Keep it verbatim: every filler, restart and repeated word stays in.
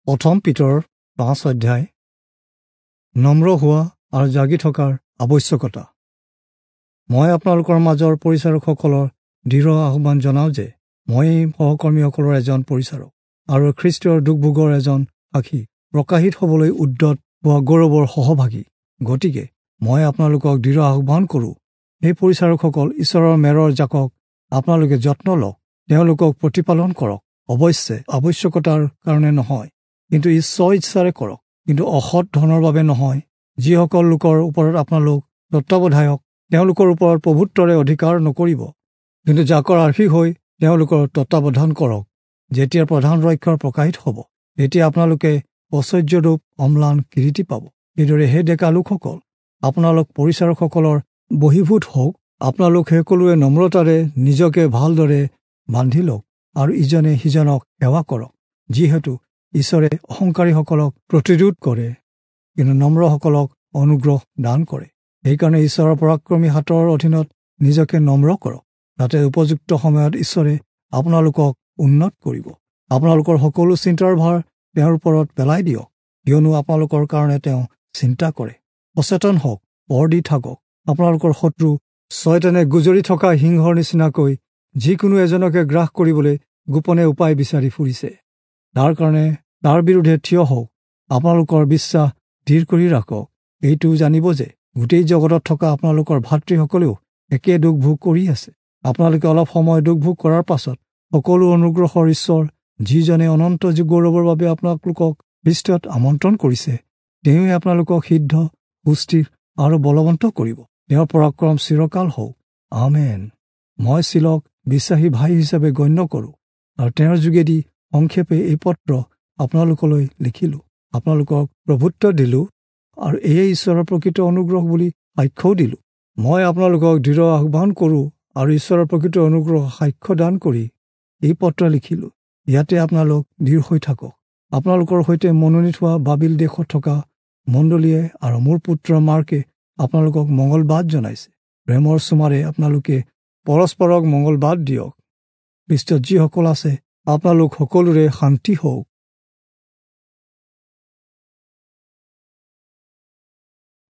প্ৰথম পিতৰ পাঁচ অধ্যায় নম্ৰ হোৱা আৰু জাগি থকাৰ আৱশ্যকতা। মই আপোনালোকৰ মাজৰ পৰিচাৰকসকলৰ দৃঢ় আহ্বান জনাওঁ যে মই সহকৰ্মীসকলৰ এজন পৰিচাৰক আৰু খ্ৰীষ্টৰ দুখভোগৰ এজন সাক্ষী, প্ৰকাশিত হ'বলৈ উদ্যত হোৱা গৌৰৱৰ সহভাগী। গতিকে মই আপোনালোকক দৃঢ় আহ্বান কৰোঁ, সেই পৰিচাৰকসকল ঈশ্বৰৰ মেৰৰ জাকক আপোনালোকে যত্ন লওক, তেওঁলোকক প্ৰতিপালন কৰক। অৱশ্যে আৱশ্যকতাৰ কাৰণে নহয়, কিন্তু ঈশ্বৰ ইচ্ছাৰে কৰক, কিন্তু অসৎ ধনৰ বাবে নহয়। যিসকল লোকৰ ওপৰত আপোনালোক তত্ত্বাৱধায়ক, তেওঁলোকৰ ওপৰত প্ৰভুত্বৰে অধিকাৰ নকৰিব, কিন্তু জাকৰ আৰ্শী হৈ তেওঁলোকৰ তত্ত্বাৱধান কৰক। যেতিয়া প্ৰধান ৰক্ষৰ প্ৰকাশিত হ'ব, তেতিয়া আপোনালোকে ঐশ্বৰ্যৰূপ অম্লান কিৰীটি পাব। সেইদৰে হে ডেকা লোকসকল, আপোনালোক পৰিচাৰকসকলৰ বশীভূত হওক। আপোনালোক সকলোৱে নম্ৰতাৰে নিজকে ভালদৰে বান্ধি লওক আৰু ইজনে সিজনক সেৱা কৰক, যিহেতু ঈশ্বৰে অহংকাৰীসকলক প্ৰতিৰোধ কৰে, কিন্তু নম্ৰসকলক অনুগ্ৰহ দান কৰে। সেইকাৰণে ঈশ্বৰৰ পৰাক্ৰমী হাতৰ অধীনত নিজকে নম্ৰ কৰক, যাতে উপযুক্ত সময়ত ঈশ্বৰে আপোনালোকক উন্নত কৰিব। আপোনালোকৰ সকলো চিন্তাৰ ভাৰ তেওঁৰ ওপৰত পেলাই দিয়ক, কিয়নো আপোনালোকৰ কাৰণে তেওঁ চিন্তা কৰে। সচেতন হওক, পৰ দি থাকক। আপোনালোকৰ শত্ৰু ছয়তানে গুজৰি থকা সিংহৰ নিচিনাকৈ যিকোনো এজনকে গ্ৰাস কৰিবলৈ গোপনে উপায় বিচাৰি ফুৰিছে। তাৰ কাৰণে তাৰ বিৰুদ্ধে থিয় হওক। আপোনালোকৰ বিশ্বাস দৃঢ় কৰি ৰাখক। এইটো জানিব যে গোটেই জগতত থকা আপোনালোকৰ ভাতৃসকলেও একে দুখ ভোগ কৰি আছে। আপোনালোকে অলপ সময় দুখ ভোগ কৰাৰ পাছত সকলো অনুগ্ৰহৰ ঈশ্বৰ, যিজনে অনন্ত গৌৰৱৰ বাবে আপোনালোকক খ্ৰীষ্টত আমন্ত্ৰণ কৰিছে, তেওঁৱে আপোনালোকক সিদ্ধ, সুস্থিৰ আৰু বলৱন্ত কৰিব। তেওঁৰ পৰাক্ৰম চিৰকাল হওক। আমেন। মই চিলক বিশ্বাসী ভাই হিচাপে গণ্য কৰোঁ আৰু তেওঁৰ যোগেদি সংক্ষেপে এই পত্ৰ আপোনালোকলৈ লিখিলোঁ। আপোনালোকক প্ৰভুত্ব দিলোঁ আৰু এয়ে ঈশ্বৰৰ প্ৰকৃত অনুগ্ৰহ বুলি সাক্ষ্যও দিলোঁ। মই আপোনালোকক দৃঢ় আহ্বান কৰোঁ আৰু ঈশ্বৰৰ প্ৰকৃত অনুগ্ৰহ সাক্ষ্য দান কৰি এই পত্ৰ লিখিলোঁ। ইয়াতে আপোনালোক দৃঢ় হৈ থাকক। আপোনালোকৰ সৈতে মনোনীত হোৱা বাবিল দেশত থকা মণ্ডলীয়ে আৰু মোৰ পুত্ৰ মাৰ্কে আপোনালোকক মংগলবাদ জনাইছে। প্ৰেমৰ চুমাৰে আপোনালোকে পৰস্পৰক মংগলবাদ দিয়ক। খ্ৰীষ্টত যিসকল আছে আপোনালোক সকলোৰে শান্তি হওক।